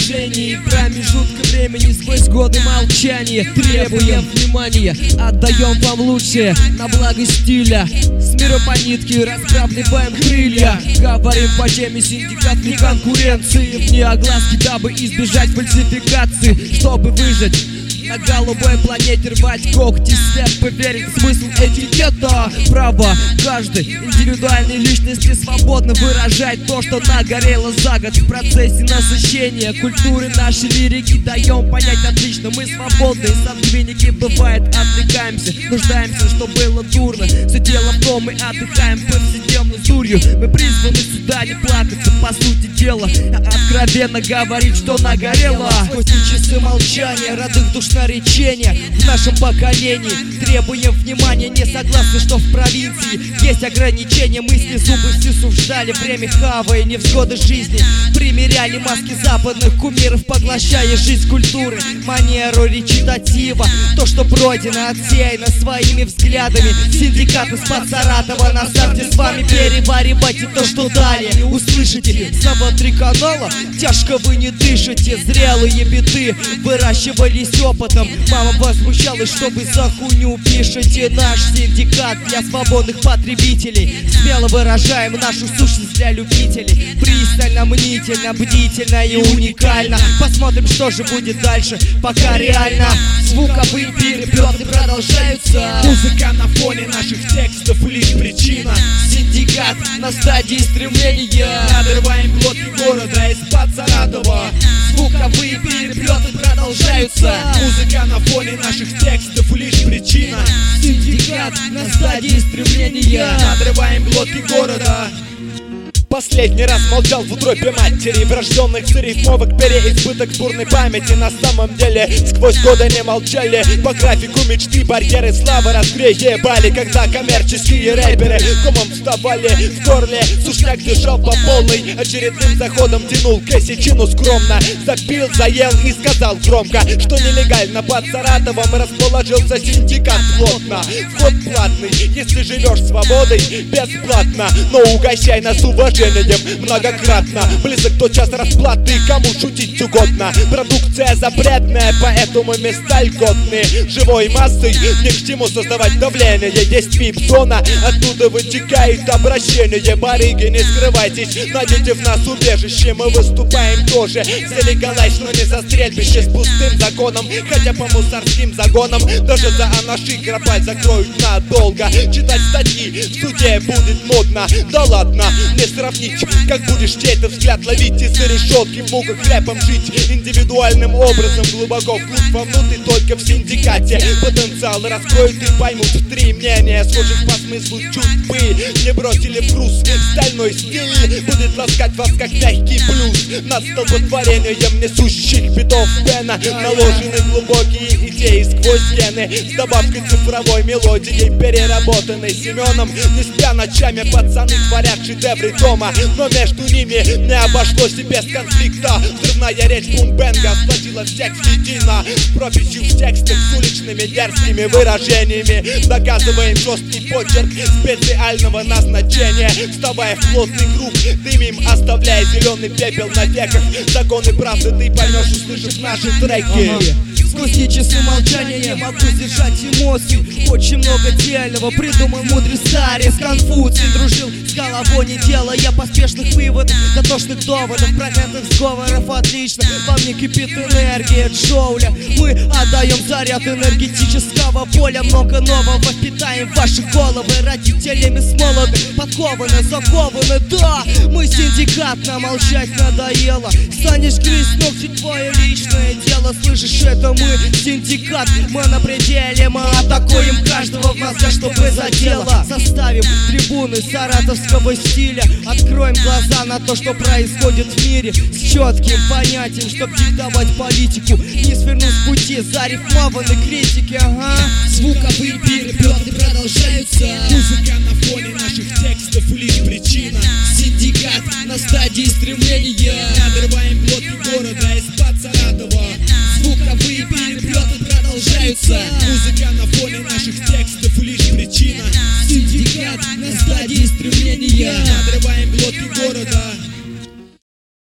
движений, промежутка времени сквозь годы молчания. Требуем внимания, отдаем вам лучшее на благо стиля. С мира по нитке расправляем крылья. Говорим по теме синдикат вне конкуренции, вне огласки, дабы избежать фальсификации. Чтобы выжить на голубой планете, рвать когти, слепо верить в смысл этикета. Право каждой индивидуальной личности свободно выражать то, что нагорело за год. В процессе насыщения культуры нашей лирики даем понять отлично: мы свободные сангвиники, бывает отвлекаемся, нуждаемся, что было дурно. Все дело в том, мы отдыхаем повседневной дурью. Мы призваны сюда не плакаться, по сути дела, а откровенно говорить, что нагорело. Сквозь часы молчания, родных душ наречения в нашем поколении требуем внимания. Не согласны, что в провинции есть ограничения. Мысли, зубы все суждали, время хавая невзгоды жизни. Примеряли маски западных кумиров, поглощая жизнь культуры, манеру речитатива. То, что пройдено, отсеяно своими взглядами. Синдикат из-под Саратова на старте с вами переваривайте то, что далее услышите. Снова 3 канала, тяжко вы не дышите. Зрелые биты выращивались опытом. Мама возмущалась, что вы за хуйню пишете. Наш синдикат для свободных потребителей. Смело выражаем нашу сущность для любителей. Пристально, мнительно, бдительно и уникально. Посмотрим, что же будет дальше, пока реально. Звуковые переплеты продолжаются. Музыка на фоне наших текстов лишь причина. Синдикат на стадии стремления. Надрываем глотки города из-под Саратова. Звуковые переплеты продолжаются. Музыка на фоне наших текстов лишь причина. Синдикат на стадии стремления. Надрываем глотки города. Последний раз молчал в утробе матери, врожденных рифмовок переизбыток бурной памяти. На самом деле сквозь годы не молчали. По графику мечты барьеры славы разгребали. Когда коммерческие рэперы комом вставали в горле, сушняк держал по полной. Очередным заходом тянул косячину скромно. Запил, заел и сказал громко, что нелегально под Саратовом расположился синдикат плотно. Вход платный, если живешь свободой, бесплатно. Но угощай нас уважением многократно. Близок тот час расплаты, кому шутить угодно. Продукция запретная, поэтому места льготные. Живой массой ни к чему создавать давление. Есть вип-зона, оттуда вытекает обращение. Барыги, не скрывайтесь, найдите в нас убежище. Мы выступаем тоже за легалайз, но не за стрельбище. С пустым законом, хотя по мусорским загонам. Даже за анаши гробаль закроют надолго. Читать статьи в суде будет модно. Да ладно, не сравнить, как будешь чей-то взгляд ловить из-за решетки. В муках рэпом жить индивидуальным образом. Глубоко вглубь вовнутрь, только в синдикате потенциал раскроют и поймут 3 мнения, схожих по смыслу чувств. Не бросили в груз, стальной стиль будет ласкать вас, как мягкий блюз. Над столпотворением несущих битов пена наложены глубокие идеи сквозь гены. С добавкой цифровой мелодией, переработанной Семеном. Не спя ночами пацаны творят шедевры дома, но между ними не обошлось и без конфликта. Взрывная речь бум-бенга сплотила всех едино. С прописью в текстах, с уличными дерзкими выражениями. Доказываем жесткий почерк специального назначения. Вставая в плотный круг, дымим, оставляя зеленый пепел на веках. Законы правды ты поймешь, услышав наши треки. Сквозь часы молчания не могу сдержать эмоций. Очень много дельного придумал мудрый старец Конфуций. Дружил с головой, не делая поспешных выводов, дотошных доводов, проклятых сговоров. Отлично, во мне кипит энергия Джоуля. Мы отдаем заряд энергетического поля. Много нового впитаем в ваши головы. Родителями с молоды подкованы, закованы. Да, мы синдикат, нам молчать надоело. Станешь грызть ногти, твое личное дело. Слышишь, это мы синдикат, мы на пределе. Мы атакуем каждого в мозга, чтобы задело. Составим трибуны саратовского стиля. Откроем глаза на то, что происходит в мире, с четким понятием, чтоб диктовать политику. Не свернуть с пути зарифмованной критики. Ага. Звуковые переплеты продолжаются. Музыка на фоне наших текстов лишь причина. Синдикат на стадии стремления. Надрываем глотки города из-под Саратова. Звуковые переплеты продолжаются. Музыка на фоне наших текстов лишь причина. Синдикат на стадии стремления. Надрываем глотки города.